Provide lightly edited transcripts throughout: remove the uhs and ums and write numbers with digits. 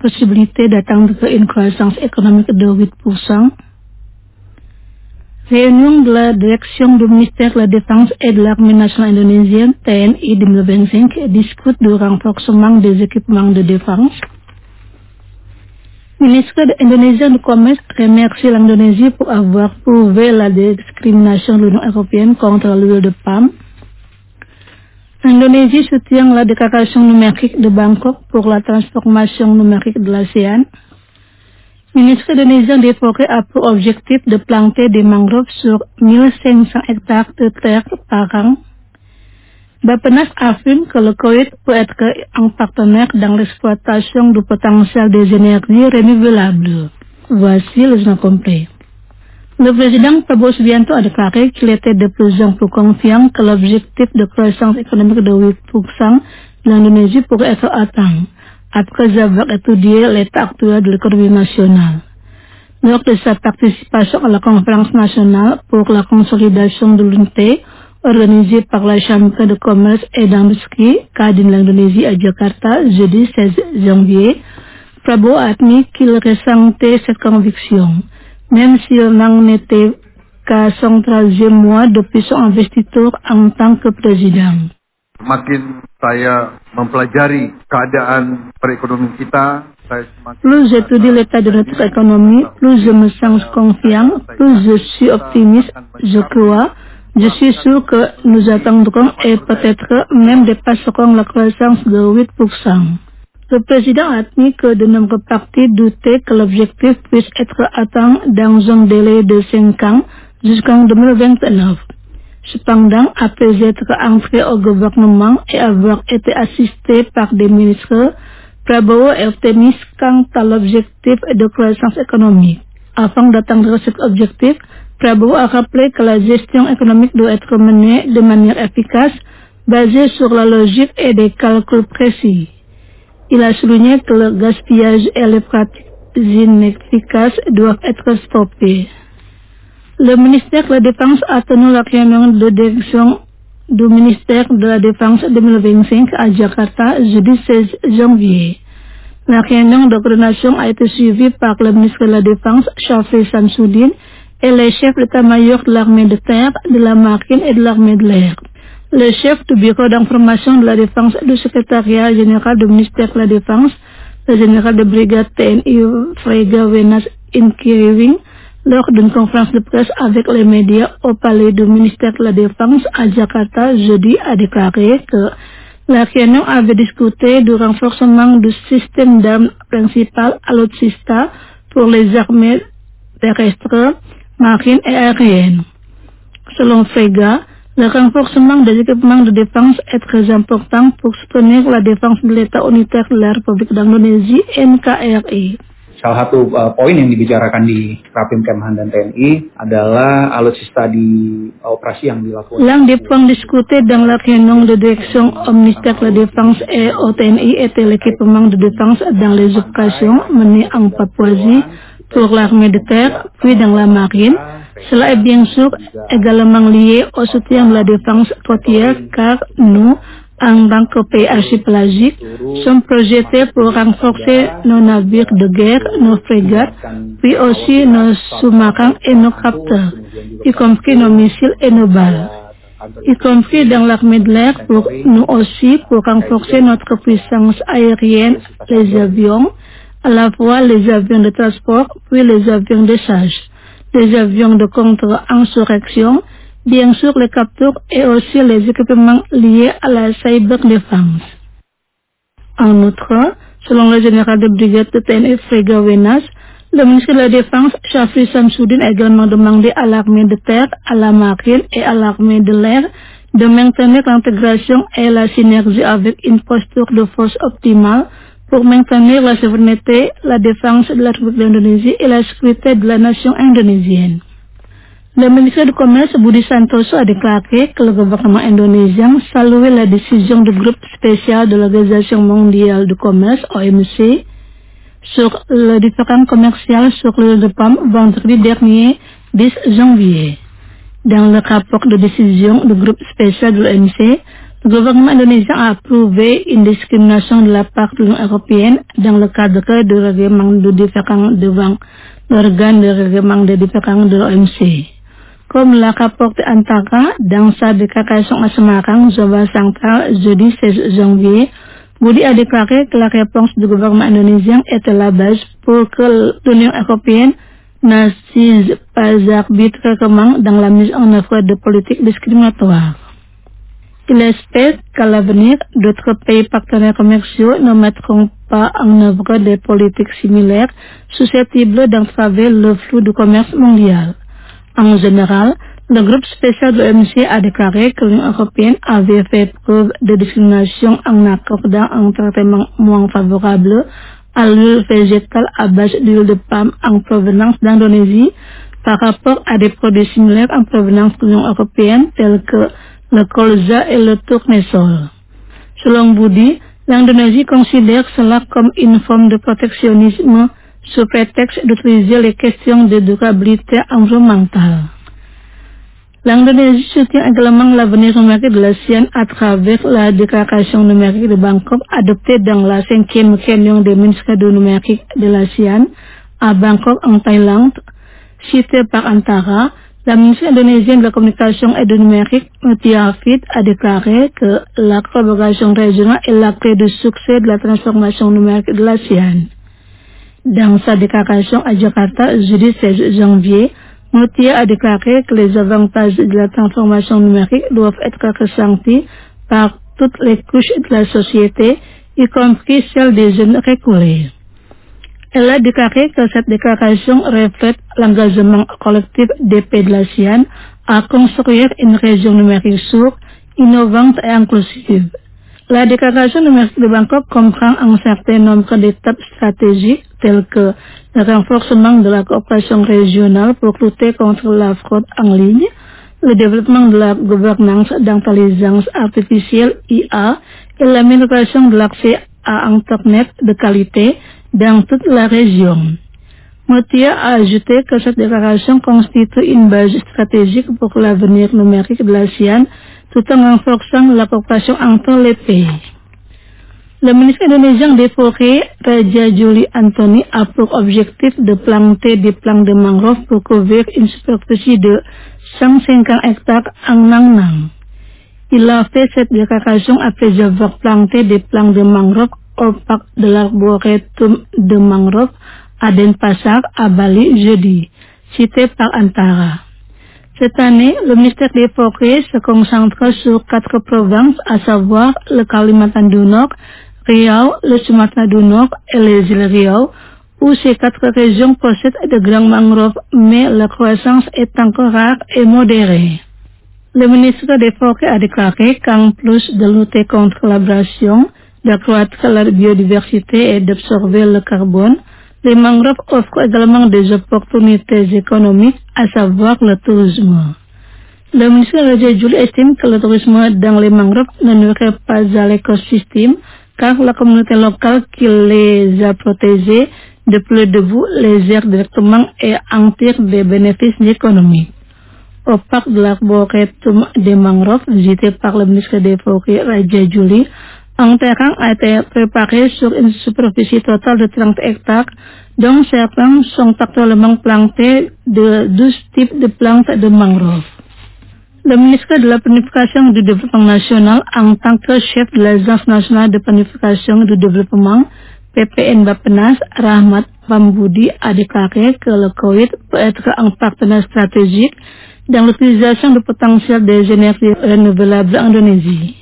possibilité d'atteindre une croissance économique de 8%. Réunion de la direction du ministère de la Défense et de l'Armée nationale indonésienne, TNI 2025, discute du renforcement des équipements de défense. Le ministre indonésien du Commerce remercie l'Indonésie pour avoir prouvé la discrimination de l'Union européenne contre l'huile de palme. L'Indonésie soutient la déclaration numérique de Bangkok pour la transformation numérique de l'ASEAN. Le ministre indonésien des Forêts a pour objectif de planter des mangroves sur 1500 hectares de terre par an. Bappenas affirme que le Koweït peut être un partenaire dans l'exploitation du potentiel des énergies renouvelables. Voici le journal complet. Le président Prabowo Subianto a déclaré qu'il était de plus en plus confiant que l'objectif de croissance économique de 8% de l'Indonésie pourrait être atteint, après avoir étudié l'état actuel de l'économie nationale. Lors de sa participation à la conférence nationale pour la consolidation de l'unité, organisée par la Chambre de commerce et d'industrie, Kadin l'Indonésie à Jakarta, jeudi 16 janvier, Prabowo a admis qu'il ressentait cette conviction, même s'il n'en était qu'à son 13e mois depuis son investiture en tant que président. Makin saya mempelajari keadaan perekonomian kita, plus j'étudie l'état de notre économie, plus je me sens confiant, plus je suis optimiste, je suis sûr que nous atteindrons et peut-être même dépasserons la croissance de 8%. Le président a admis que de nombreux partis doutaient que l'objectif puisse être atteint dans un délai de 5 ans jusqu'en 2029. Cependant, après être entré au gouvernement et avoir été assisté par des ministres, Prabowo est optimiste quant à l'objectif de croissance économique. Afin d'atteindre cet objectif, Prabowo a rappelé que la gestion économique doit être menée de manière efficace, basée sur la logique et des calculs précis. Il a souligné que le gaspillage et les pratiques inefficaces doivent être stoppés. Le ministère de la Défense a tenu la réunion de direction du ministère de la Défense 2025 à Jakarta, jeudi 16 janvier. La réunion de coordination a été suivie par le ministre de la Défense, Shafri Samsudin, et les chefs d'état-major de l'armée de terre, de la marine et de l'armée de l'air. Le chef du bureau d'information de la défense du secrétariat général du ministère de la Défense, le général de brigade TNI Frega Wenas Inkiriwing, lors d'une conférence de presse avec les médias au palais du ministère de la Défense à Jakarta, jeudi, a déclaré que la réunion avait discuté du renforcement du système d'armes principal Alutsista pour les armées terrestres, marines et aériennes. Selon Frega, le renforcement des équipements de défense est très important pour soutenir la défense de l'État unitaire de la République d'Indonésie, NKRI. Salah satu poin yang dibicarakan di Rapim Kemhan dan TNI adalah alutsista di operasi yang dilakukan. L'un des points discutés dans la réunion de direction au ministère de la Défense et au TNI était l'équipement de défense dans les opérations menées en Papouasie pour l'armée de terre, puis dans la marine. Cela est bien sûr également lié au soutien de la défense côtière car nous, en tant que pays archipélagique, sommes projetés pour renforcer nos navires de guerre, nos frégates, puis aussi nos sous-marins et nos capteurs, y compris nos missiles et nos balles, y compris dans l'armée de l'air pour nous aussi pour renforcer notre puissance aérienne, les avions, à la fois les avions de transport, puis les avions de charge, les avions de contre-insurrection, bien sûr les capteurs et aussi les équipements liés à la cyberdéfense. En outre, selon le général de brigade de TNI Frega Wenas, le ministre de la Défense, Shafri Samsudin, a également demandé à l'armée de terre, à la marine et à l'armée de l'air de maintenir l'intégration et la synergie avec une posture de force optimale pour maintenir la souveraineté, la défense de la République d'Indonésie et la sécurité de la nation indonésienne. Le ministre du Commerce, Budi Santoso, a déclaré que le gouvernement indonésien saluait la décision du groupe spécial de l'Organisation mondiale du commerce, OMC, sur le différend commercial sur l'huile de palme vendredi dernier, 10 janvier. Dans le rapport de décision du groupe spécial de l'OMC, Le gouvernement indonésien a approuvé une discrimination de la part de l'Union européenne dans le cadre du règlement de différends devant l'organe de règlement de différends de l'OMC. Comme l'a rapporté Antara dans sa déclaration à Semarang, Java Central, jeudi 16 janvier, Budi a déclaré que la réponse du gouvernement indonésien était la base pour que l'Union européenne n'assise pas arbitrairement dans la mise en œuvre de politiques discriminatoires. Il espère qu'à l'avenir, d'autres pays partenaires commerciaux ne mettront pas en œuvre des politiques similaires susceptibles d'entraver le flux du commerce mondial. En général, le groupe spécial de l'OMC a déclaré que l'Union européenne avait fait preuve de discrimination en accordant un traitement moins favorable à l'huile végétale à base d'huile de palme en provenance d'Indonésie par rapport à des produits similaires en provenance de l'Union européenne tels que le colza et le tournesol. Selon Budi, l'Indonésie considère cela comme une forme de protectionnisme sous prétexte d'utiliser les questions de durabilité environnementale. L'Indonésie soutient également l'avenir numérique de l'ASEAN à travers la déclaration numérique de Bangkok adoptée dans la 5e réunion des ministres du numérique de l'ASEAN à Bangkok en Thaïlande. Citée par Antara, la ministre indonésienne de la communication et du numérique, Mutia Hafid, a déclaré que la collaboration régionale est la clé du succès de la transformation numérique de l'ASEAN. Dans sa déclaration à Jakarta, jeudi 16 janvier, Mutia a déclaré que les avantages de la transformation numérique doivent être ressentis par toutes les couches de la société, y compris celles des jeunes reculés. Elle a déclaré que cette déclaration reflète l'engagement collectif des pays de l'ASEAN à construire une région numérique sûre, innovante et inclusive. La déclaration numérique de Bangkok comprend un certain nombre d'étapes stratégiques telles que le renforcement de la coopération régionale pour lutter contre la fraude en ligne, le développement de la gouvernance d'intelligence artificielle IA et l'amélioration de l'accès à Internet de qualité dans toute la région. Mutia a ajouté que cette déclaration constitue une base stratégique pour l'avenir numérique de l'ASEAN tout en renforçant la coopération entre les pays. Le ministre indonésien des Forêts, Raja Juli Antony, a pour objectif de planter des plants de mangrove pour couvrir une superficie de 150 hectares en Nang Nang. Il a fait cette déclaration après avoir planté des plants de mangrove au parc de l'arboretum de mangrove à Denpasar, à Bali, jeudi, cité par Antara. Cette année, le ministère des Forêts se concentre sur 4 provinces, à savoir le Kalimantan du Nord, Riau, le Sumatra du Nord et les îles Riau, où ces 4 régions possèdent de grands mangroves, mais la croissance est encore rare et modérée. Le ministre des Forêts a déclaré qu'en plus de lutter contre l'abrasion, d'accroître la biodiversité et d'absorber le carbone, les mangroves offrent également des opportunités économiques, à savoir le tourisme. Le ministre Raja Juli estime que le tourisme dans les mangroves ne nuirait pas à l'écosystème, car la communauté locale qui les a protégés depuis le début les gère directement et en tire des bénéfices économiques. Au parc de l'arboretum des mangroves, visité par le ministre des Forêts Raja Juli, un terrain a été préparé sur une superficie totale de 30 hectares, dont certains sont actuellement plantés de 12 types de plantes de mangrove. Le ministre de la Planification du Développement National, en tant que chef de l'Agence nationale de planification du développement, PPN Bappenas, Rahmat Pambudi, a déclaré que le Koweït peut être un partenaire stratégique dans l'utilisation du potentiel des énergies renouvelables en Indonésie.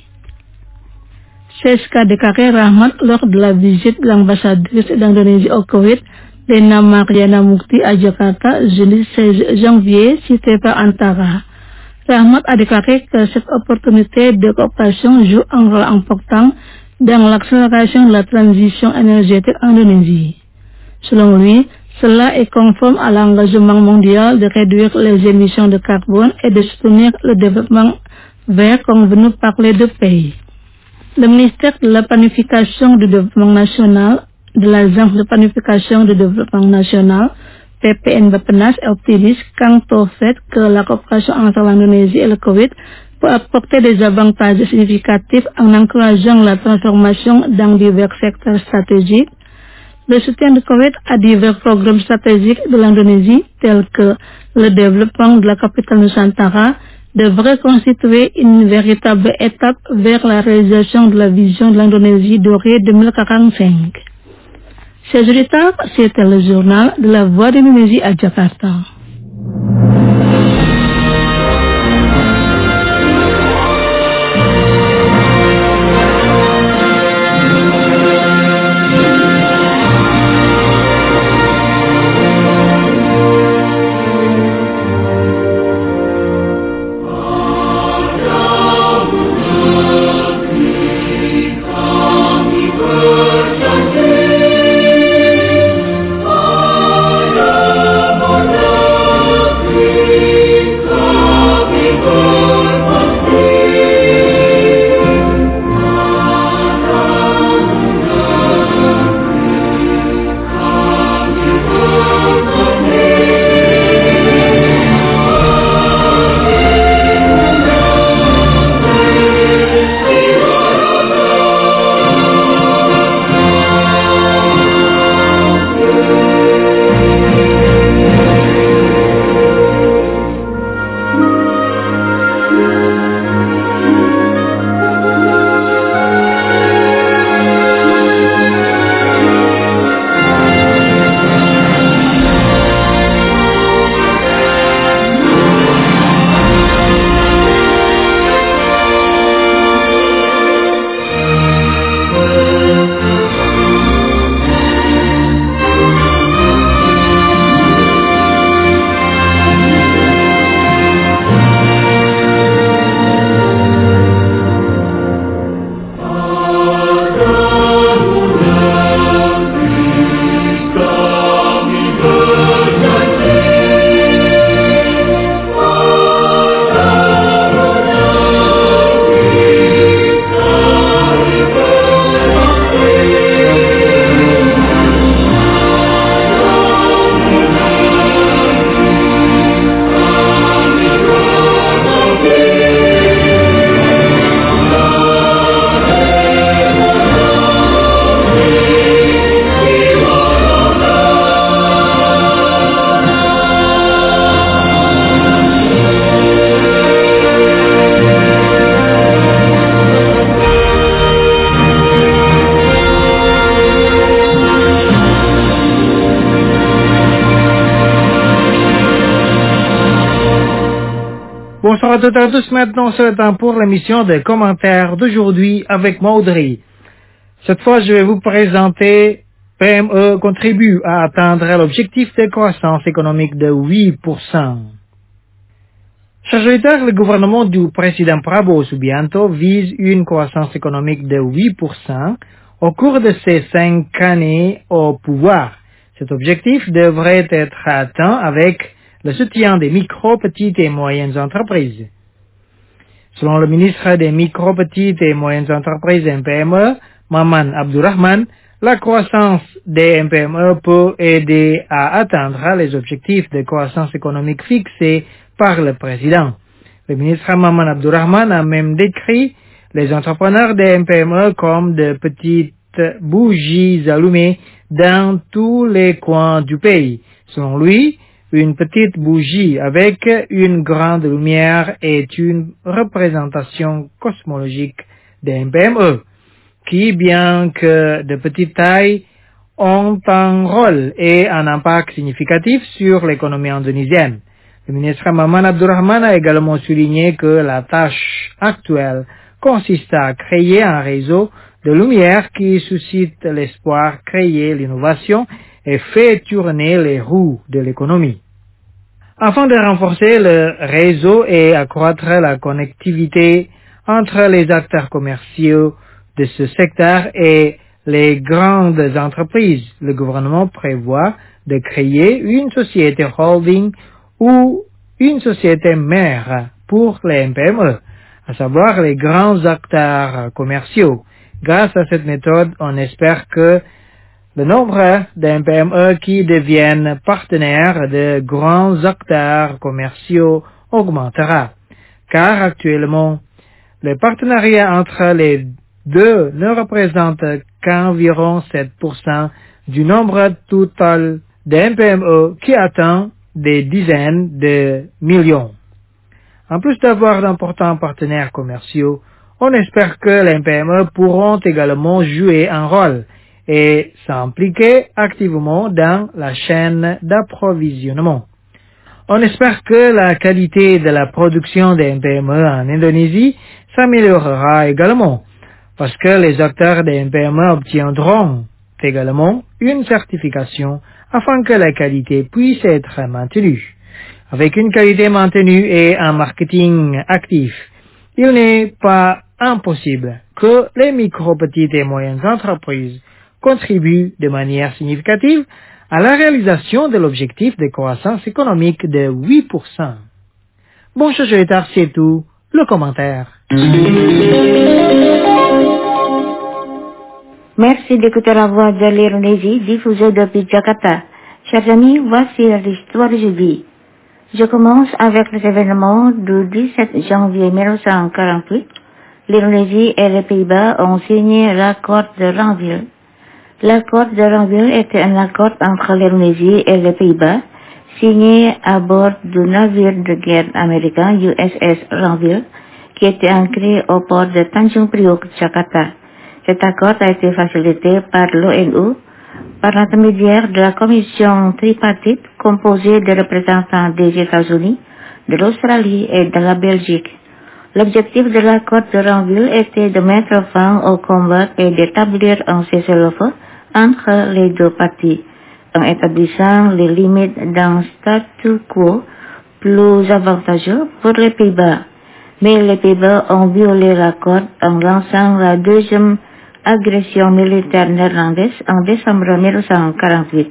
C'est ce qu'a déclaré Rahmat lors de la visite de l'ambassadrice d'Indonésie au Koweït, Lena Mariana Mukti, à Jakarta, jeudi 16 janvier, cité par Antara. Rahmat a déclaré que cette opportunité de coopération joue un rôle important dans l'accélération de la transition énergétique en Indonésie. Selon lui, cela est conforme à l'engagement mondial de réduire les émissions de carbone et de soutenir le développement vert convenu par les 2 pays. Le ministère de la Planification du Développement National, de l'Agence de Planification du Développement National, PPN Bappenas, est optimiste quant au fait que la coopération entre l'Indonésie et le Koweït peut apporter des avantages significatifs en encourageant la transformation dans divers secteurs stratégiques. Le soutien de Koweït à divers programmes stratégiques de l'Indonésie, tels que le développement de la capitale Nusantara, devrait constituer une véritable étape vers la réalisation de la vision de l'Indonésie dorée 2045. Chers auditeurs, c'était le journal de la Voix d'Indonésie à Jakarta. Bonsoir à toutes et à tous. Maintenant, c'est le temps pour l'émission des commentaires d'aujourd'hui avec Maudry. Cette fois, je vais vous présenter PME contribue à atteindre l'objectif de croissance économique de 8%. Chers auditeurs, le gouvernement du président Prabowo Subianto vise une croissance économique de 8% au cours de ses 5 années au pouvoir. Cet objectif devrait être atteint avec le soutien des micro, petites et moyennes entreprises. Selon le ministre des micro, petites et moyennes entreprises MPME, Maman Abdurrahman, la croissance des MPME peut aider à atteindre les objectifs de croissance économique fixés par le président. Le ministre Maman Abdurrahman a même décrit les entrepreneurs des MPME comme de petites bougies allumées dans tous les coins du pays. Selon lui, une petite bougie avec une grande lumière est une représentation cosmologique des MPME, qui, bien que de petite taille, ont un rôle et un impact significatif sur l'économie indonésienne. Le ministre Maman Abdurrahman a également souligné que la tâche actuelle consiste à créer un réseau de lumière qui suscite l'espoir, créer l'innovation et fait tourner les roues de l'économie. Afin de renforcer le réseau et accroître la connectivité entre les acteurs commerciaux de ce secteur et les grandes entreprises, le gouvernement prévoit de créer une société holding ou une société mère pour les MPME, à savoir les grands acteurs commerciaux. Grâce à cette méthode, on espère que le nombre de MPME qui deviennent partenaires de grands acteurs commerciaux augmentera, car actuellement, le partenariat entre les deux ne représente qu'environ 7% du nombre total d'un PME qui atteint des dizaines de millions. En plus d'avoir d'importants partenaires commerciaux, on espère que les PME pourront également jouer un rôle et s'impliquer activement dans la chaîne d'approvisionnement. On espère que la qualité de la production des PME en Indonésie s'améliorera également, parce que les acteurs des PME obtiendront également une certification afin que la qualité puisse être maintenue. Avec une qualité maintenue et un marketing actif, il n'est pas impossible que les micro, petites et moyennes entreprises contribuent de manière significative à la réalisation de l'objectif de croissance économique de 8%. Bon, Chacholitar, c'est tout. Le commentaire. Merci d'écouter la voix de l'Indonésie diffusée depuis Jakarta. Chers amis, voici l'histoire d'aujourd'hui. Je commence avec les événements du 17 janvier 1948. L'Indonésie et les Pays-Bas ont signé l'accord de Ranville. L'accord de Ranville était un accord entre l'Indonésie et les Pays-Bas, signé à bord du navire de guerre américain USS Ranville, qui était ancré au port de Tanjung Priok, Jakarta. Cet accord a été facilité par l'ONU par l'intermédiaire de la commission tripartite composée de représentants des États-Unis, de l'Australie et de la Belgique. L'objectif de l'accord de Ranville était de mettre fin au combat et d'établir un cessez-le-feu entre les deux parties, en établissant les limites d'un statu quo plus avantageux pour les Pays-Bas. Mais les Pays-Bas ont violé l'accord en lançant la deuxième agression militaire néerlandaise en décembre 1948.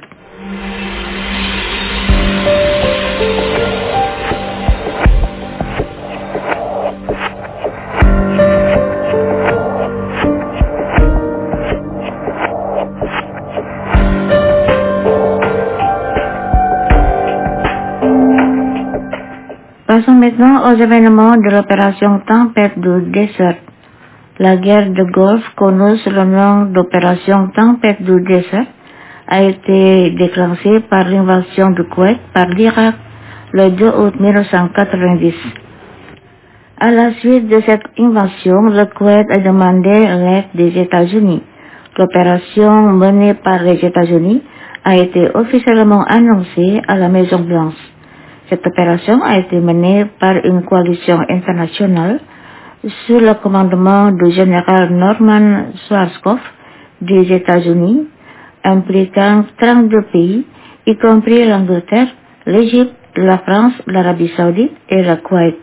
Passons maintenant aux événements de l'opération Tempête du Désert. La guerre de Golfe, connue sous le nom d'opération Tempête du Désert, a été déclenchée par l'invasion du Koweït par l'Irak le 2 août 1990. À la suite de cette invasion, le Koweït a demandé l'aide des États-Unis. L'opération menée par les États-Unis a été officiellement annoncée à la Maison-Blanche. Cette opération a été menée par une coalition internationale sous le commandement du général Norman Schwarzkopf des États-Unis, impliquant 32 pays, y compris l'Angleterre, l'Égypte, la France, l'Arabie Saoudite et le Koweït.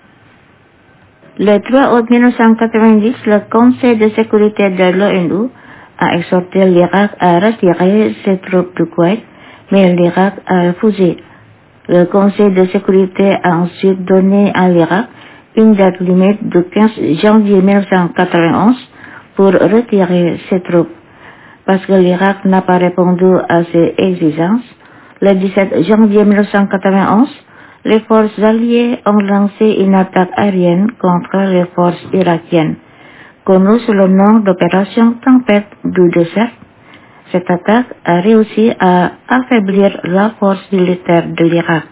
Le 3 août 1990, le Conseil de sécurité de l'ONU a exhorté l'Irak à retirer ses troupes du Koweït, mais l'Irak a refusé. Le Conseil de sécurité a ensuite donné à l'Irak une date limite du 15 janvier 1991 pour retirer ses troupes. Parce que l'Irak n'a pas répondu à ces exigences, le 17 janvier 1991, les forces alliées ont lancé une attaque aérienne contre les forces irakiennes, connue sous le nom d'opération Tempête du Désert. Cette attaque a réussi à affaiblir la force militaire de l'Irak.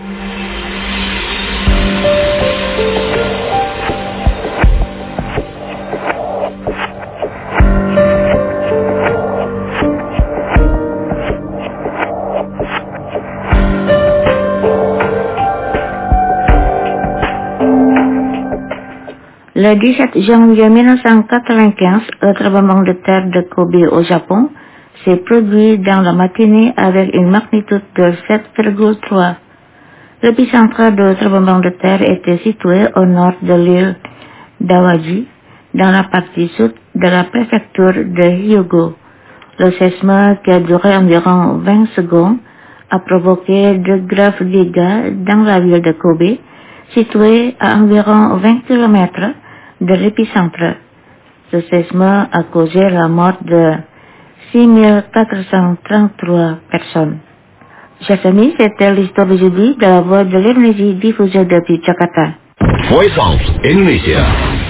Le 17 janvier 1995, le tremblement de terre de Kobe au Japon s'est produit dans la matinée avec une magnitude de 7,3. L'épicentre du tremblement de terre était situé au nord de l'île d'Awaji, dans la partie sud de la préfecture de Hyōgo. Le séisme, qui a duré environ 20 secondes, a provoqué de graves dégâts dans la ville de Kobe, située à environ 20 km de l'épicentre. Ce séisme a causé la mort de 6433 personnes. Chers amis, c'était l'histoire d'aujourd'hui de la voix de l'Indonésie diffusée depuis Jakarta. Voice of Indonesia.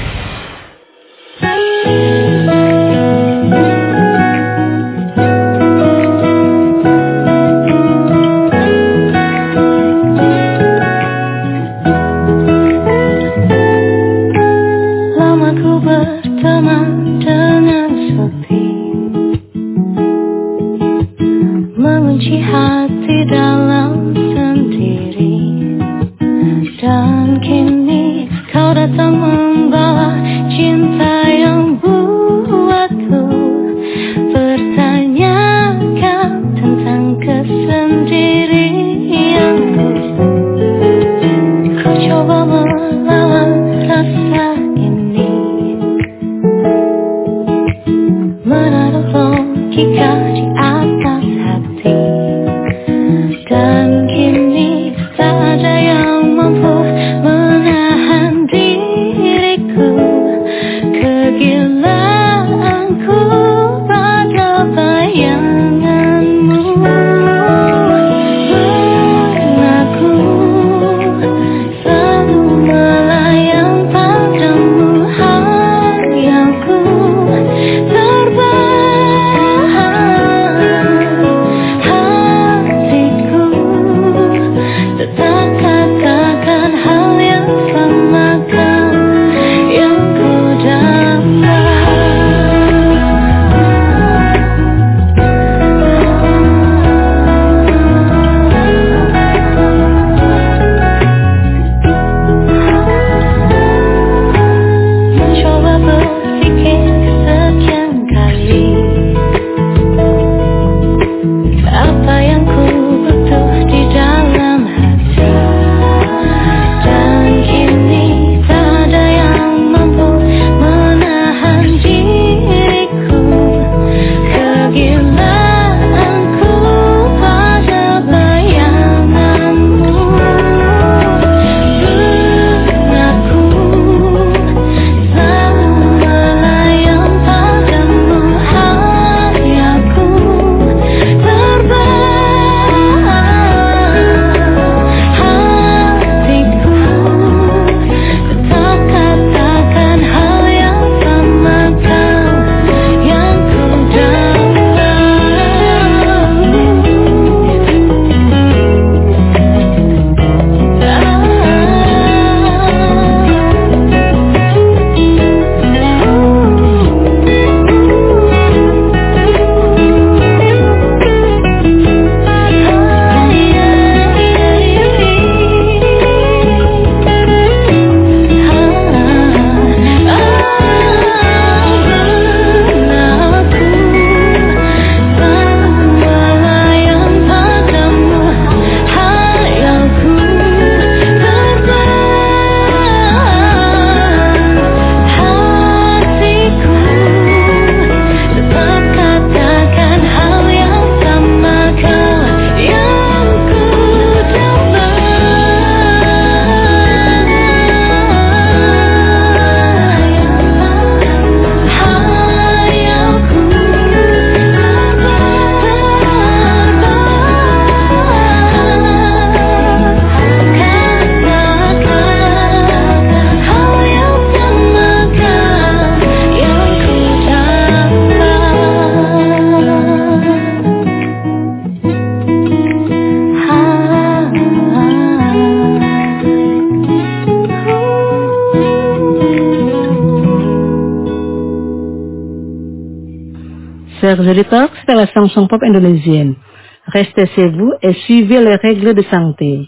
Chers auditeurs, c'est la chanson pop indonésienne. Restez chez vous et suivez les règles de santé.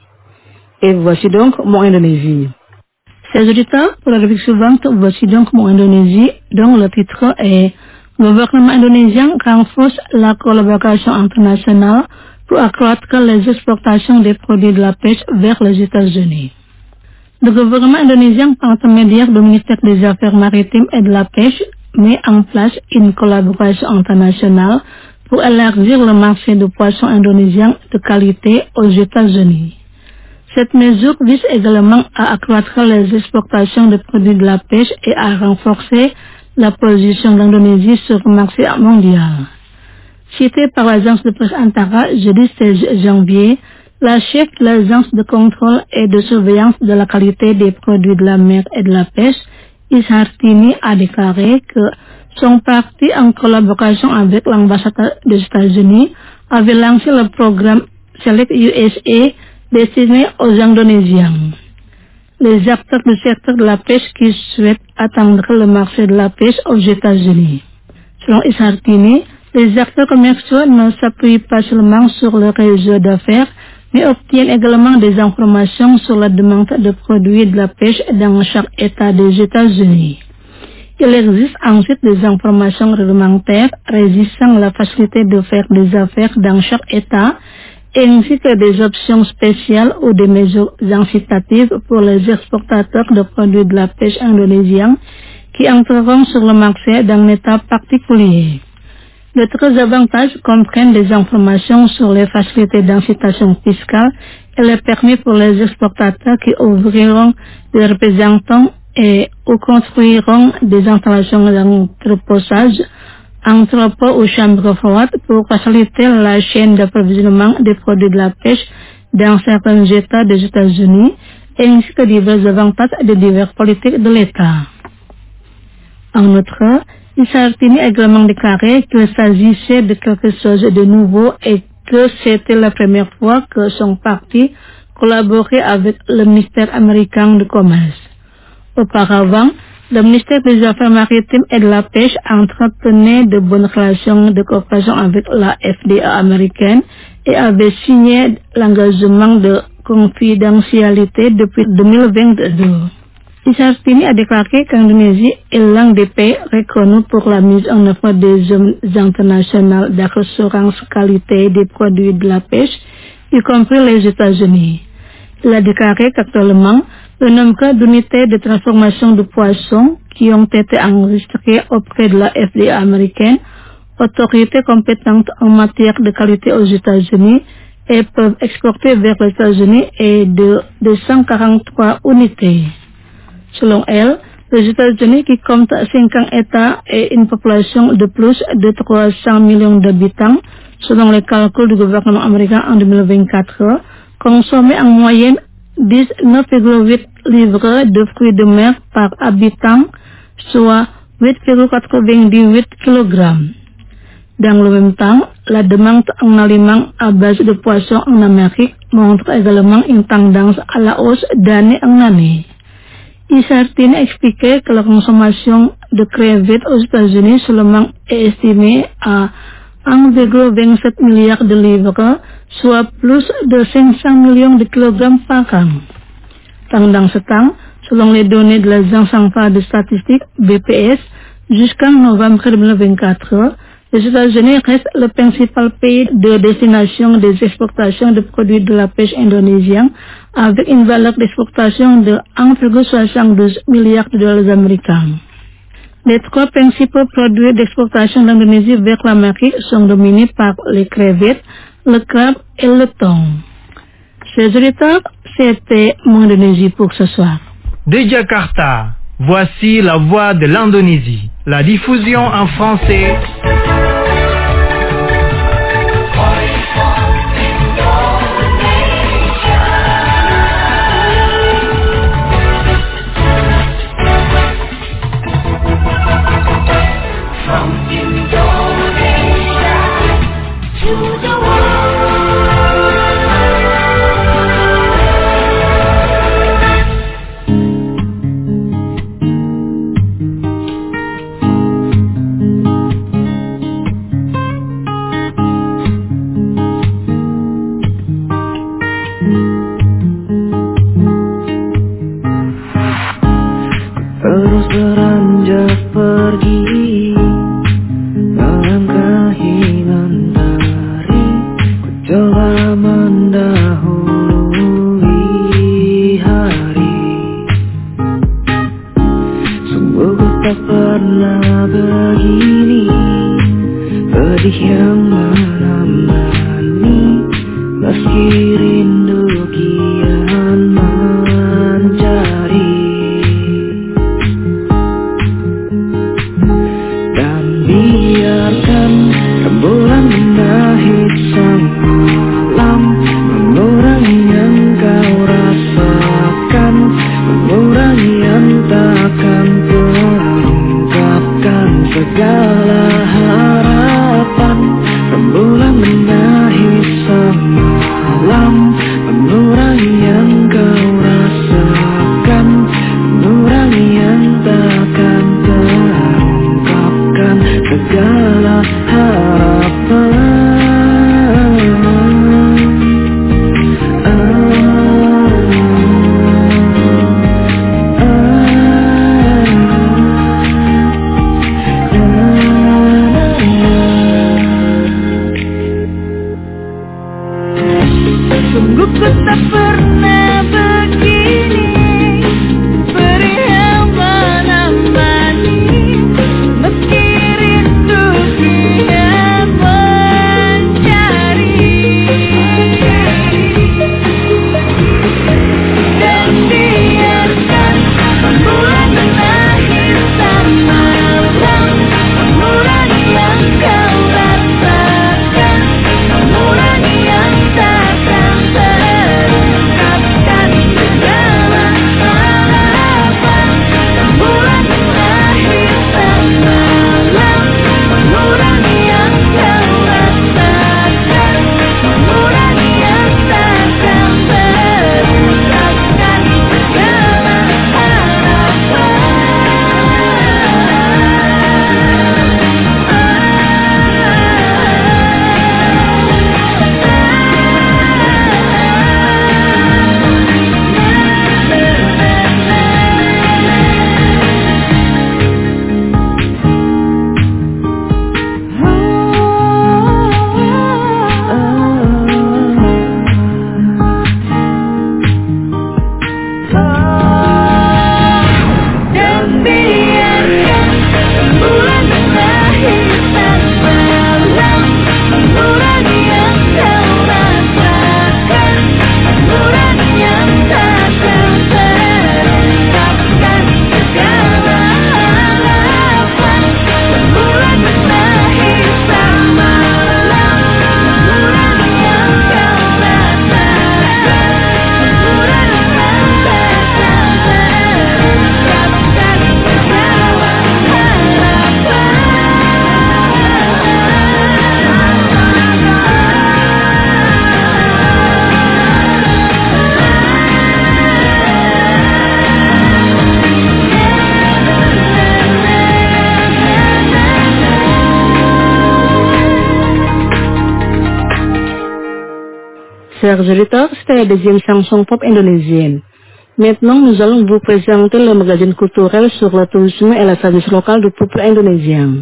Et voici donc mon Indonésie. Chers auditeurs, pour la rubrique suivante, voici donc mon Indonésie, dont le titre est « Gouvernement indonésien renforce la collaboration internationale pour accroître les exportations des produits de la pêche vers les États-Unis ». Le gouvernement indonésien, par l'intermédiaire du ministère des Affaires maritimes et de la pêche, met en place une collaboration internationale pour élargir le marché de poissons indonésiens de qualité aux États-Unis. Cette mesure vise également à accroître les exportations de produits de la pêche et à renforcer la position de l'Indonésie sur le marché mondial. Cité par l'agence de presse Antara jeudi 16 janvier, La chef de l'agence de contrôle et de surveillance de la qualité des produits de la mer et de la pêche, Ishartini, a déclaré que son parti, en collaboration avec l'ambassade des États-Unis, avait lancé le programme Select USA destiné aux Indonésiens. Les acteurs du secteur de la pêche qui souhaitent atteindre le marché de la pêche aux États-Unis. Selon Ishartini, les acteurs commerciaux ne s'appuient pas seulement sur le réseau d'affaires, mais obtiennent également des informations sur la demande de produits de la pêche dans chaque État des États-Unis. Il existe ensuite des informations réglementaires régissant la facilité de faire des affaires dans chaque État, ainsi que des options spéciales ou des mesures incitatives pour les exportateurs de produits de la pêche indonésiens qui entreront sur le marché d'un État particulier. D'autres avantages comprennent des informations sur les facilités d'incitation fiscale et les permis pour les exportateurs qui ouvriront des représentants et ou construiront des installations d'entreposage, entrepôts ou chambres froides pour faciliter la chaîne d'approvisionnement des produits de la pêche dans certains États des États-Unis, ainsi que divers avantages de diverses politiques de l'État. En outre, Ishartini a également déclaré qu'il s'agissait de quelque chose de nouveau et que c'était la première fois que son parti collaborait avec le ministère américain du Commerce. Auparavant, le ministère des Affaires maritimes et de la pêche entretenait de bonnes relations de coopération avec la FDA américaine et avait signé l'engagement de confidentialité depuis 2022. Ishartini a déclaré qu'Indonésie est l'un des pays reconnus pour la mise en œuvre des zones internationales d'assurance qualité des produits de la pêche, y compris les États-Unis. Il a déclaré qu'actuellement, le nombre d'unités de transformation de poissons qui ont été enregistrées auprès de la FDA américaine, autorité compétente en matière de qualité aux États-Unis, et peuvent exporter vers les États-Unis est de 243 unités. Selon elle, les États-Unis, qui comptent 50 États et une population de plus de 300 millions d'habitants, selon les calculs du gouvernement américain en 2024, consommaient en moyenne 19,8 livres de fruits de mer par habitant, soit 8,98 kg. Dans le même temps, la demande en aliments à base de poissons en Amérique montre également une tendance à la hausse d'année en année. Ishartini a expliqué que la consommation de crevettes aux États-Unis seulement est estimée à 1,27 milliard de livres, soit plus de 500 millions de kilogrammes par an. Pendant ce temps, selon les données de l'Agence centrale de statistique BPS, jusqu'en novembre 2024, les États-Unis restent le principal pays de destination des exportations de produits de la pêche indonésienne, avec une valeur d'exportation de 1,72 milliard de dollars américains. Les trois principaux produits d'exportation d'Indonésie vers l'Amérique sont dominés par les crevettes, le crabe et le thon. Chers auditeurs, c'était mon Indonésie pour ce soir. De Jakarta, voici la voix de l'Indonésie. La diffusion en français. Terus beranjak pergi, melangkahi mentari, ku coba mendahului hari. Sungguh ku tak pernah begini, pedih yang menemani, meski rindu kian mencari. Biarkan rembulan menahit sang malam, mengurangi Sungguh ku tak pernah begini, perih yang menemani, meski rindu kian mencari. Dan biarkan bulan menahir sama malam, mengurangi yang kau rasakan, mengurangi yang takkan terungkapkan segala harapan. Bulan menahir sama malam, mengurangi yang kau rasakan, mengurangi yang takkan terungkapkan segala dan biarkan bulan menahir sama malam, mengurangi yang kau rasakan, mengurangi yang takkan terungkapkan segala harapan. Bulan menahir sama malam, mengurangi yang kau rasakan, mengurangi yang takkan terungkapkan segala Chers auditeurs, c'était la deuxième chanson pop indonésienne. Maintenant, nous allons vous présenter le magazine culturel sur le tourisme et la tradition locale du peuple indonésien.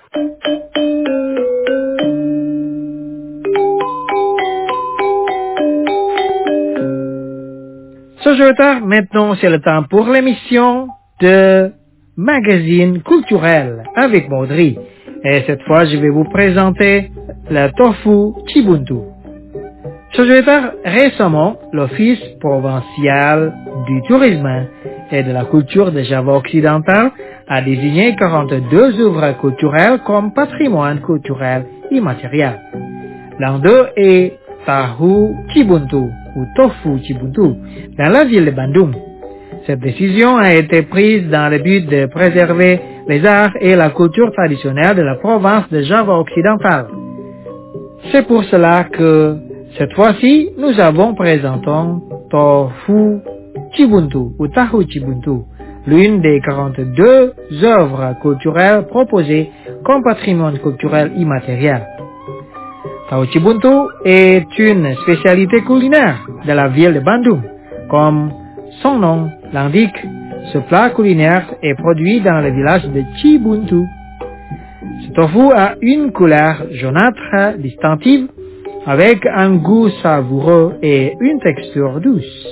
Chers auditeurs, maintenant c'est le temps pour l'émission de magazine culturel avec Maudry. Et cette fois, je vais vous présenter le tofu Chibuntu. Chers auditeurs, récemment, l'Office provincial du tourisme et de la culture de Java occidental a désigné 42 œuvres culturelles comme patrimoine culturel immatériel. L'un d'eux est Tahu Chibuntu ou Tofu Chibuntu dans la ville de Bandung. Cette décision a été prise dans le but de préserver les arts et la culture traditionnelle de la province de Java occidental. C'est pour cela que cette fois-ci, nous avons présenté Tofu Chibuntu ou Tahu Chibuntu, l'une des 42 œuvres culturelles proposées comme patrimoine culturel immatériel. Tahu Chibuntu est une spécialité culinaire de la ville de Bandung. Comme son nom l'indique, ce plat culinaire est produit dans le village de Chibuntu. Ce tofu a une couleur jaunâtre distinctive avec un goût savoureux et une texture douce.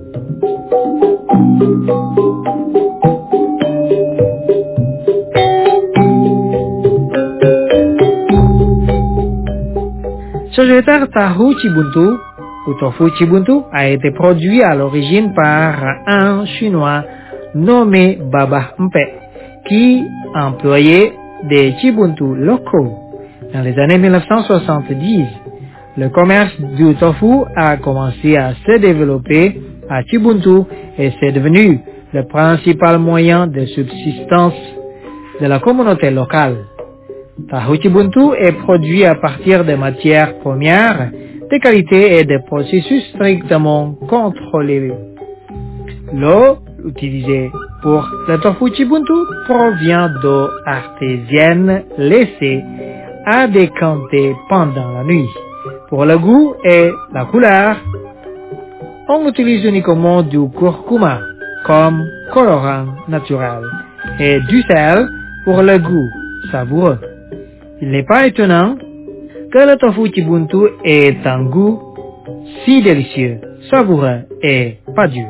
Ce jeter Tahu Chibuntu ou Tofu Chibuntu a été produit à l'origine par un Chinois nommé Baba Mpe qui employait des Chibuntu locaux. Dans les années 1970, le commerce du tofu a commencé à se développer à Chibuntu et c'est devenu le principal moyen de subsistance de la communauté locale. Tahu Chibuntu est produit à partir de matières premières de qualité et de processus strictement contrôlés. L'eau utilisée pour le tofu Chibuntu provient d'eau artésienne laissée à décanter pendant la nuit. Pour le goût et la couleur, on utilise uniquement du curcuma comme colorant naturel et du sel pour le goût savoureux. Il n'est pas étonnant que le tofu Chibuntu ait un goût si délicieux, savoureux et pas dur.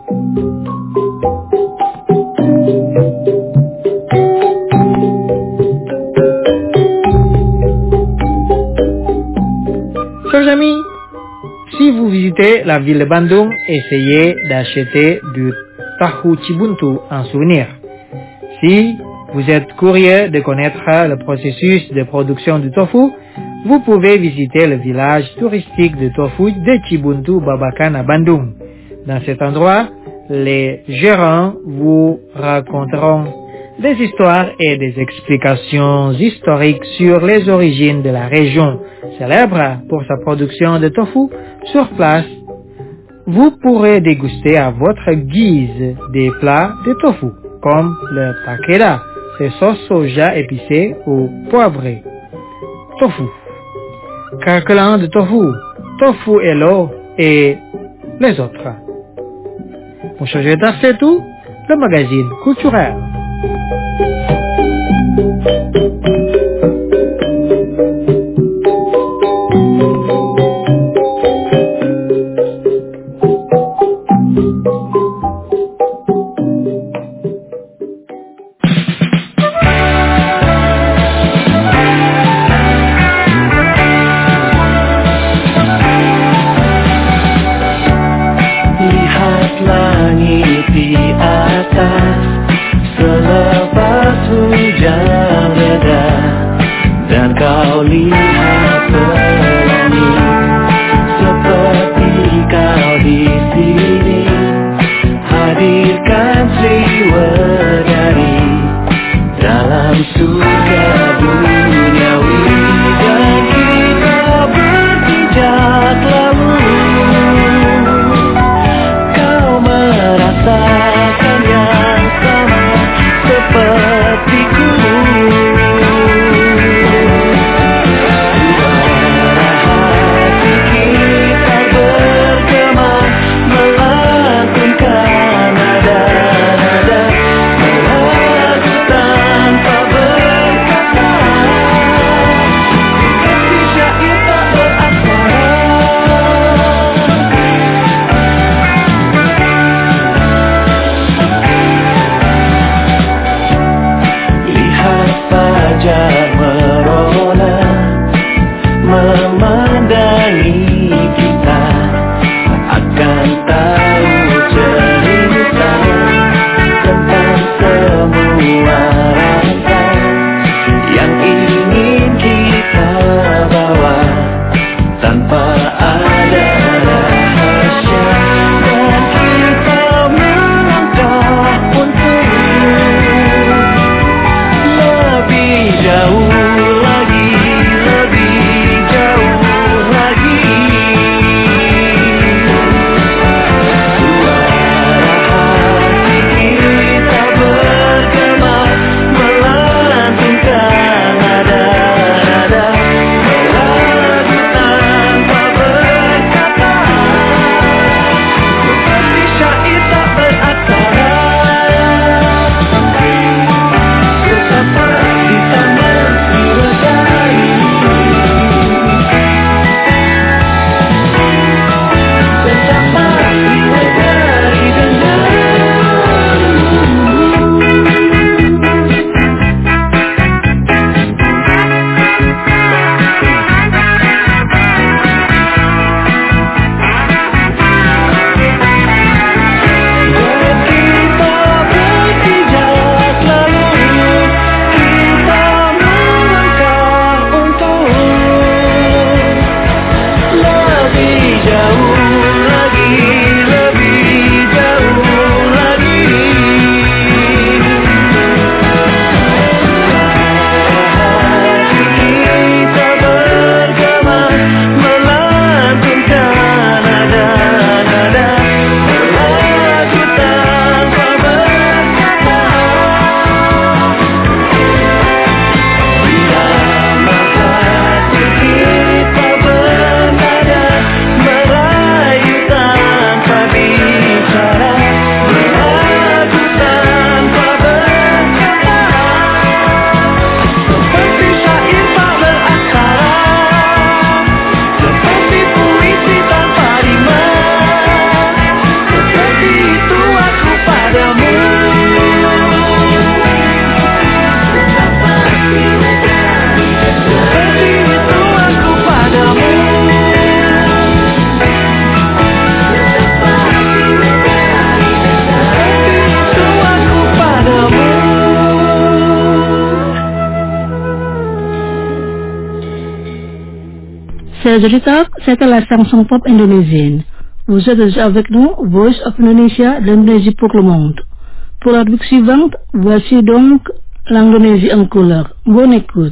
Chers amis, si vous visitez la ville de Bandung, essayez d'acheter du tahu cibuntu en souvenir. Si vous êtes curieux de connaître le processus de production du tofu, vous pouvez visiter le village touristique de tofu de Cibuntu Babakan à Bandung. Dans cet endroit, les gérants vous raconteront des histoires et des explications historiques sur les origines de la région, célèbre pour sa production de tofu. Sur place, vous pourrez déguster à votre guise des plats de tofu, comme le takeda, c'est sauce soja épicée ou poivrée, tofu, carquelin de tofu, tofu hello et les autres. Pour changer d'art, c'est tout, le magazine culturel. Lihat langit di atas, Chers auditeurs, c'était la chanson pop indonésienne. Vous êtes avec nous, Voice of Indonesia, l'Indonésie pour le monde. Pour la rubrique suivante, voici donc l'Indonésie en couleur. Bonne écoute.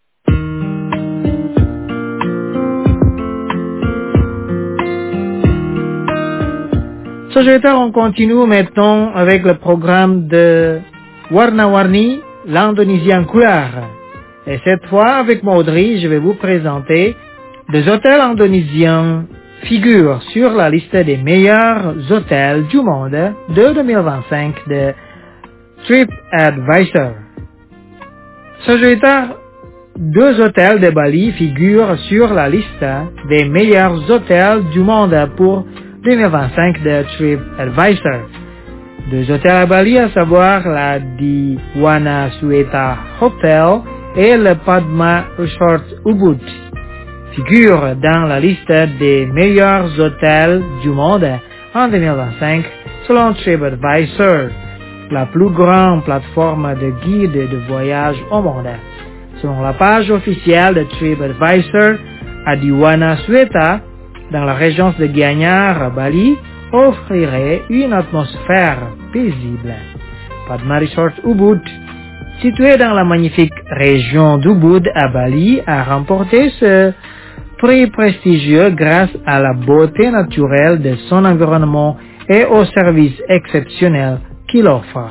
Chers auditeurs, on continue maintenant avec le programme de Warna-Warni, l'Indonésie en couleur. Et cette fois, avec Maudry, je vais vous présenter des hôtels indonésiens figurent sur la liste des meilleurs hôtels du monde de 2025 de TripAdvisor. Chers auditeurs, 2 hôtels de Bali figurent sur la liste des meilleurs hôtels du monde pour 2025 de TripAdvisor. 2 hôtels à Bali, à savoir la Diwana Sueta Hotel et le Padma Resort Ubud, figurent dans la liste des meilleurs hôtels du monde en 2025 selon TripAdvisor, la plus grande plateforme de guides de voyage au monde. Selon la page officielle de TripAdvisor, Adiwana Sueta, dans la région de Gianyar, Bali, offrirait une atmosphère paisible. Padma Resort Ubud, situé dans la magnifique région d'Ubud à Bali, a remporté ce prix prestigieux grâce à la beauté naturelle de son environnement et aux services exceptionnels qu'il offre.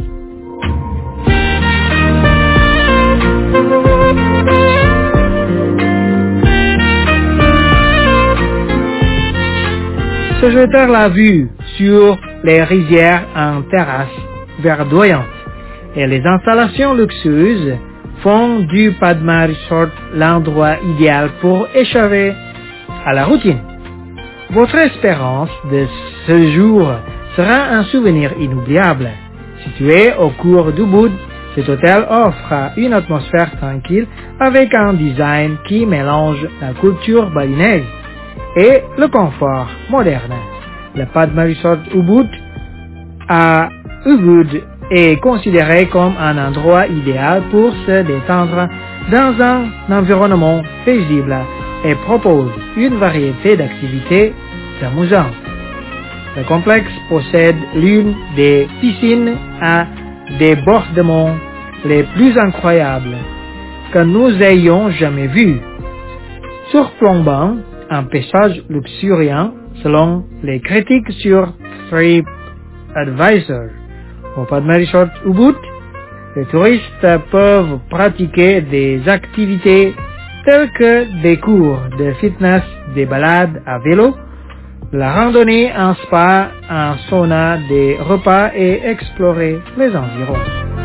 Ce jeteur l'a vue sur les rizières en terrasse verdoyante et les installations luxueuses font du Padma Resort l'endroit idéal pour échapper à la routine. Votre espérance de ce jour sera un souvenir inoubliable. Situé au cours d'Ubud, cet hôtel offre une atmosphère tranquille avec un design qui mélange la culture balinaise et le confort moderne. Le Padma Resort Ubud à Ubud est considéré comme un endroit idéal pour se détendre dans un environnement paisible et propose une variété d'activités amusantes. Le complexe possède l'une des piscines à débordement les plus incroyables que nous ayons jamais vues, surplombant un paysage luxuriant selon les critiques sur TripAdvisor. Au Padma Resort Ubud, les touristes peuvent pratiquer des activités telles que des cours de fitness, des balades à vélo, la randonnée, un spa, un sauna, des repas et explorer les environs.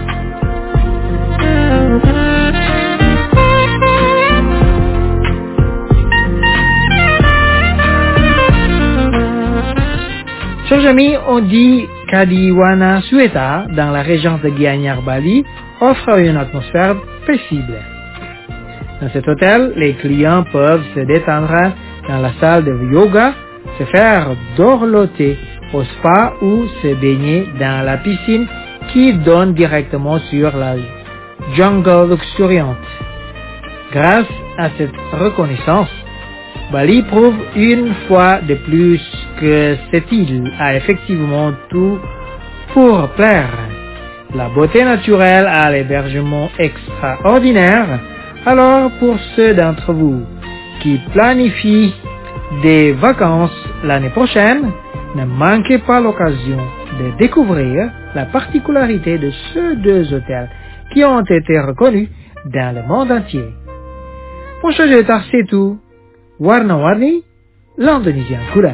Chers amis, on dit qu'Adiwana Sueta, dans la région de Gianyar, Bali, offre une atmosphère paisible. Dans cet hôtel, les clients peuvent se détendre dans la salle de yoga, se faire dorloter au spa ou se baigner dans la piscine qui donne directement sur la jungle luxuriante. Grâce à cette reconnaissance, Bali prouve une fois de plus que cette île a effectivement tout pour plaire. La beauté naturelle à l'hébergement extraordinaire. Alors pour ceux d'entre vous qui planifient des vacances l'année prochaine, ne manquez pas l'occasion de découvrir la particularité de ces 2 hôtels qui ont été reconnus dans le monde entier. Pour ce jeter, c'est tout. Warna-Warni, l'Indonésie en couleur.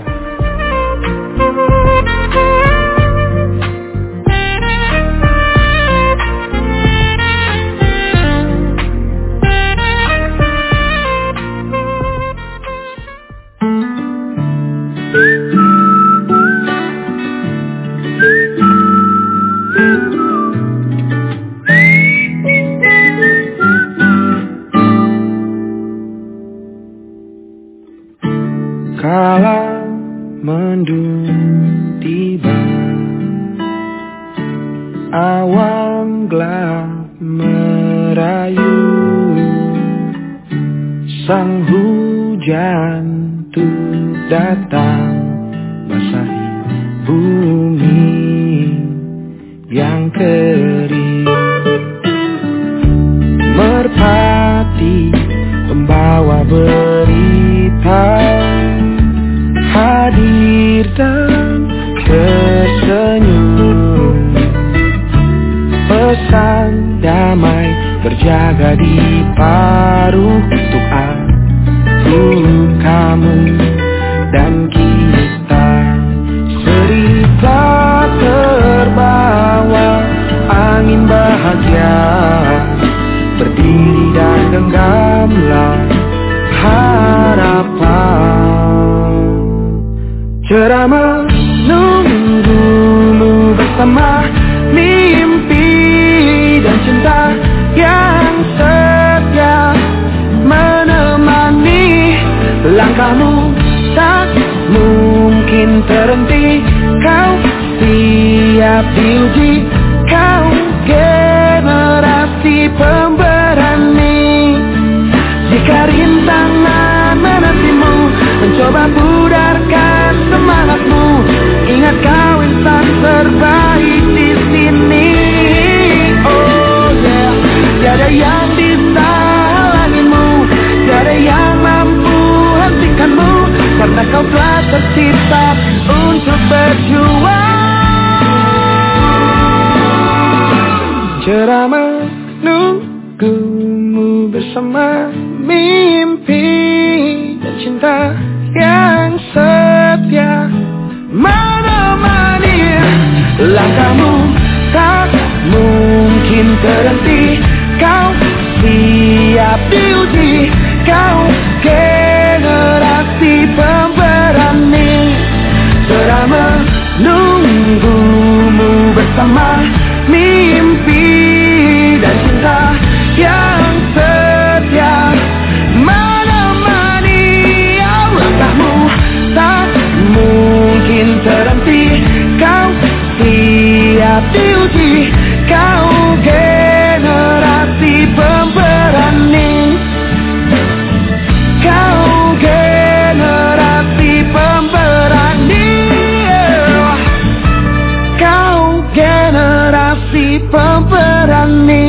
Kala mendung tiba, awan gelap merayu, sang hujan hujan tuh datang basahi bumi yang kering. Merpati pembawa berita hadir dan tersenyum. Pesan damai berjaga di paruh untuk aku, kamu, dan kita. Cerita terbawa angin bahagia, berdiri dan genggamlah harapan. Cerah menunggumu bersama mimpi dan cinta yang setia menemani langkahmu, tak mungkin terhenti. Kau siap diuji, kau generasi pemberani. Jika rintangan menantimu, mencoba pudarkan semangatmu. Ingat kau insan terbaik di sini. Oh yeah, tiada yang bisa halangimu, tiada yang mampu hentikanmu, karena kau telah tercipta untuk berjuang. Cerah menunggumu bersama mimpi dan cinta yang setia menemani langkahmu, tak mungkin terhenti. Kau siap diuji, kau generasi pemberani. Cerah menunggumu bersama mimpi dan cinta yang setia menemani langkahmu, tak mungkin terhenti. Kau siap diuji, kau generasi pemberani. Kau generasi pemberani. Kau generasi pemberani.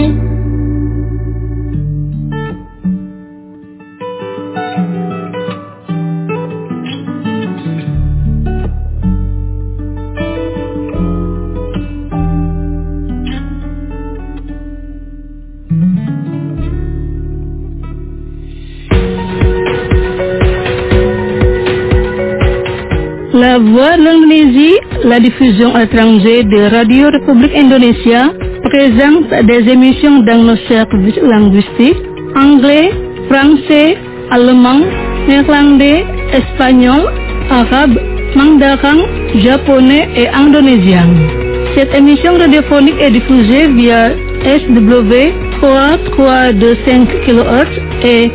La Voix de l'Indonésie, la diffusion à l'étranger de Radio République Indonésia, présente des émissions dans nos services linguistiques anglais, français, allemand, néerlandais, espagnol, arabe, mandarin, japonais et indonésien. Cette émission radiophonique est diffusée via SW 3325 kHz et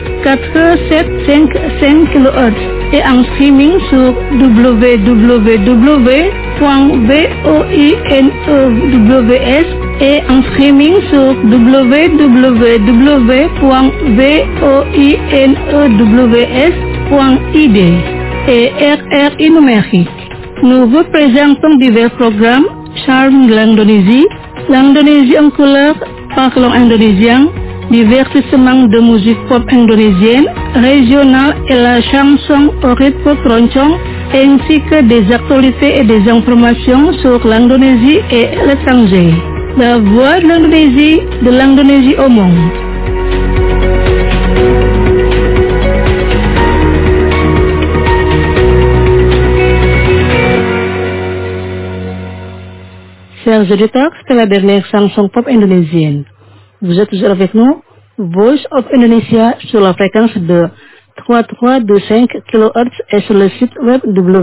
4755 kHz et en streaming sur www.voinews et en streaming sur www.voinews.id et RRI numérique. Nous vous présentons divers programmes: Charme de l'Indonésie, l'Indonésie en couleur, parlons indonésien, divertissement de musique pop indonésienne, régionale et la chanson au rythme keroncong, ainsi que des actualités et des informations sur l'Indonésie et l'étranger. La Voix de l'Indonésie au monde. Chers auditeurs, c'était la dernière chanson pop indonésienne. Vous êtes toujours avec nous, Voice of Indonesia, sur la fréquence de 3325 kHz et sur le site web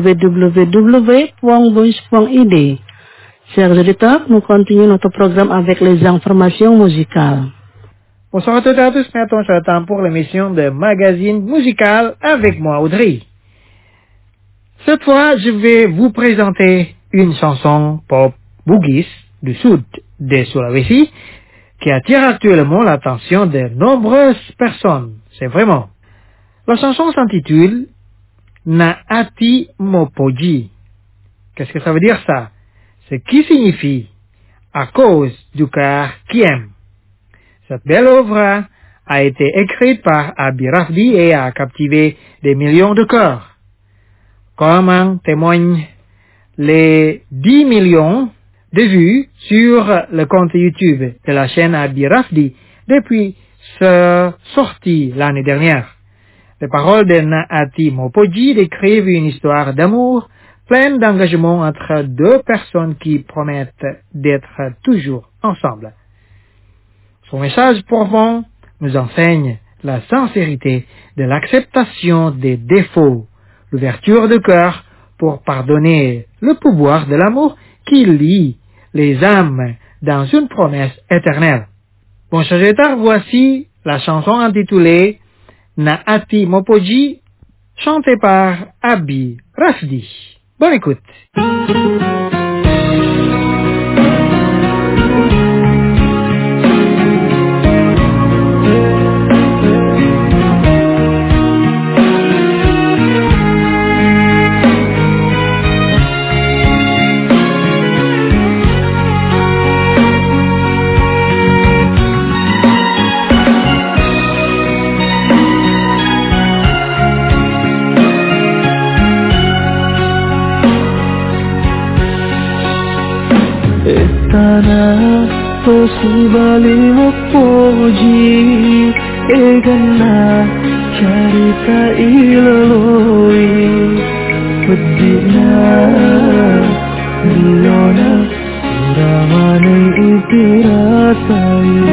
www.voice.id. Chers auditeurs, nous continuons notre programme avec les informations musicales. Bonsoir à toutes et à tous, maintenant c'est le temps pour l'émission de Magazine Musical avec moi, Audrey. Cette fois, je vais vous présenter une chanson pop bugis du sud de Sulawesi qui attire actuellement l'attention de nombreuses personnes. C'est vraiment. La chanson s'intitule Naati Mopoji. Qu'est-ce que ça veut dire ça? Ce qui signifie à cause du cœur qui aime. Cette belle œuvre a été écrite par Abi Rafdi et a captivé des millions de cœurs. Comme en témoignent les 10 millions de vues sur le compte YouTube de la chaîne Abi Rafdi depuis sa sortie l'année dernière. Les paroles de Naati Mopoji décrivent une histoire d'amour pleine d'engagement entre deux personnes qui promettent d'être toujours ensemble. Son message profond nous enseigne la sincérité de l'acceptation des défauts, l'ouverture de cœur pour pardonner, le pouvoir de l'amour qui lie les âmes dans une promesse éternelle. Bon, chers auditeurs, voici la chanson intitulée Naati Mopoji, chantée par Abi Rafdi. Bonne écoute. Tanah possibali mopoji egana carita ilaloi pedina milona ramane itirasai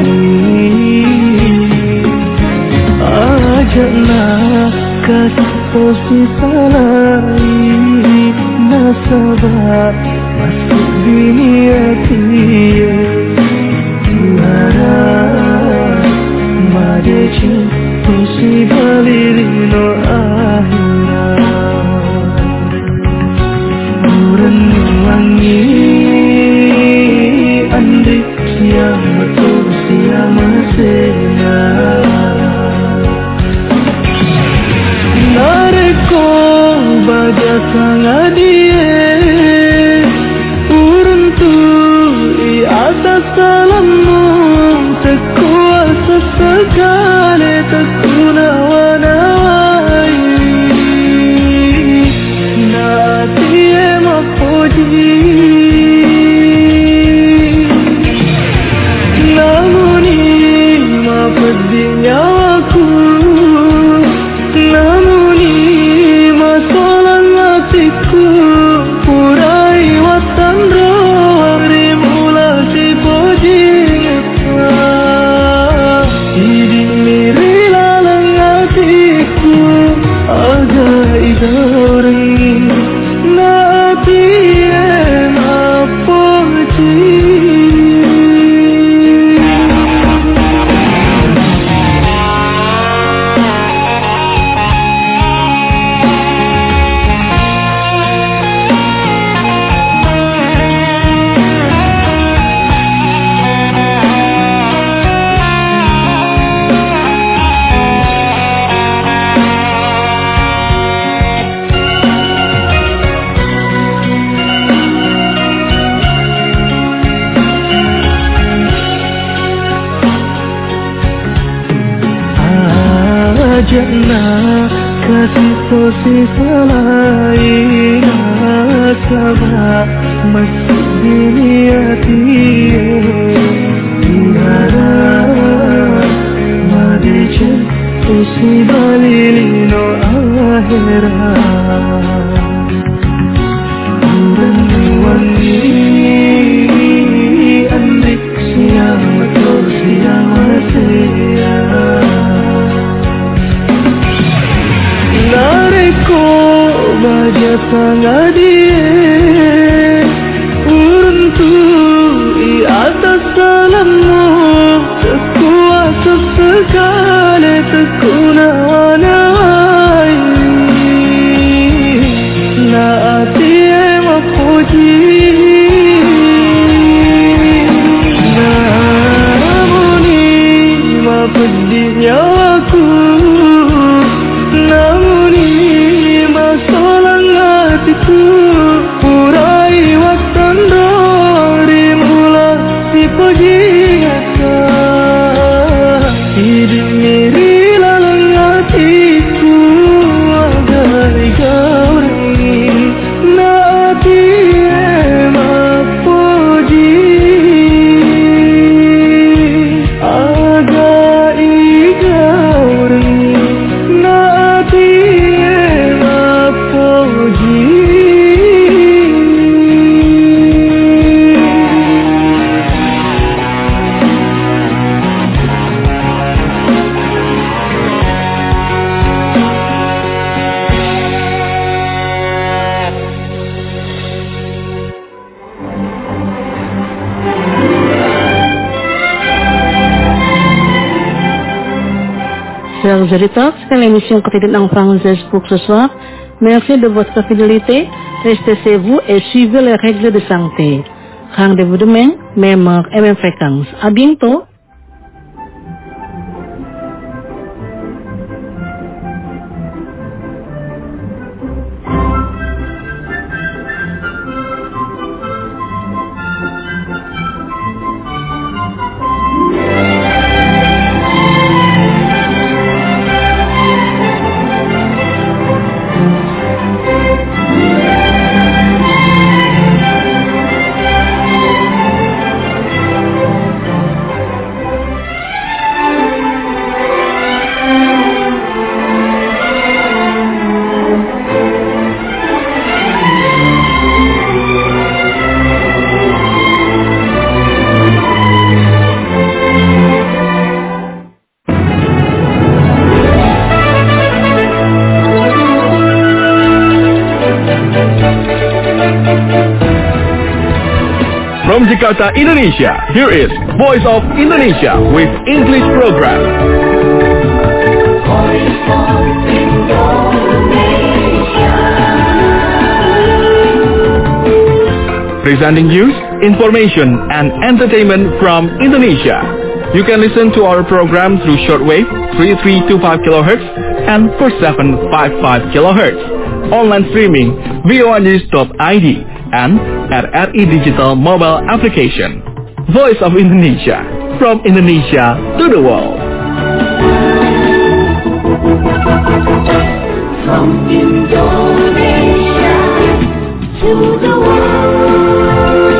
ajana kasih posisalai nasabah masuk dunia dia Tiara Madeci Musibalirino akhirat Buran wangi Andri siang betul siang masena Nareko baja sangat dia atas salammu sekuasa segala terkunawanai Naati Mopoji namuni mapedihnya aku namuni masalah hatiku purai watan Jannah kasih sisa lain nasabah masuk dunia dia Tiara Madeci Musibalirino akhirat Buran wangi Andri siang betul siang masaya Nareko baja sangat dia Uruntui atas salammu sekuasa segala terkunawanai Naati Mopoji namuni mapedihnya aku chers auditeurs, c'est l'émission quotidienne en français pour ce soir. Merci de votre fidélité. Restez chez vous et suivez les règles de santé. Rendez-vous demain, même heure et même fréquence. À bientôt. From Jakarta, Indonesia, here is Voice of Indonesia with English program. Voice of Indonesia. Presenting news, information, and entertainment from Indonesia. You can listen to our program through shortwave 3325 kHz and 4755 kHz. Online streaming voanews.id and at RI Digital mobile application. Voice of Indonesia, from Indonesia to the world. From Indonesia to the world.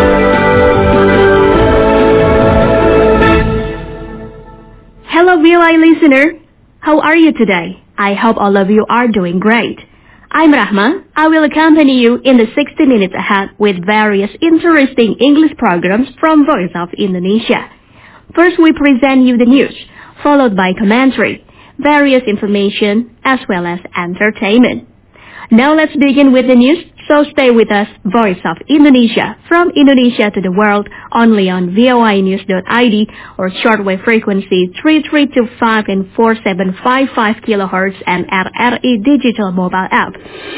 Hello VOA listener, how are you today? I hope all of you are doing great. I'm Rahma. I will accompany you in the 60 minutes ahead with various interesting English programs from Voice of Indonesia. First, we present you the news, followed by commentary, various information, as well as entertainment. Now let's begin with the news, so stay with us, Voice of Indonesia, from Indonesia to the world, only on voanews.id or shortwave frequency 3325 and 4755 kHz and at RI Digital mobile app.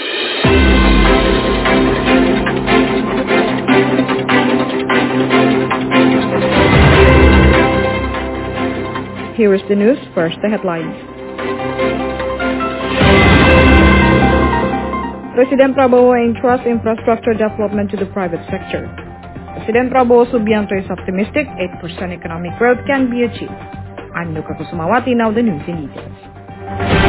Here is the news, first the headlines. Presiden Prabowo entrusts infrastructure development to the private sector. Presiden Prabowo Subianto is optimistic 8% economic growth can be achieved. I'm Nuka Kusumawati, now the news in details.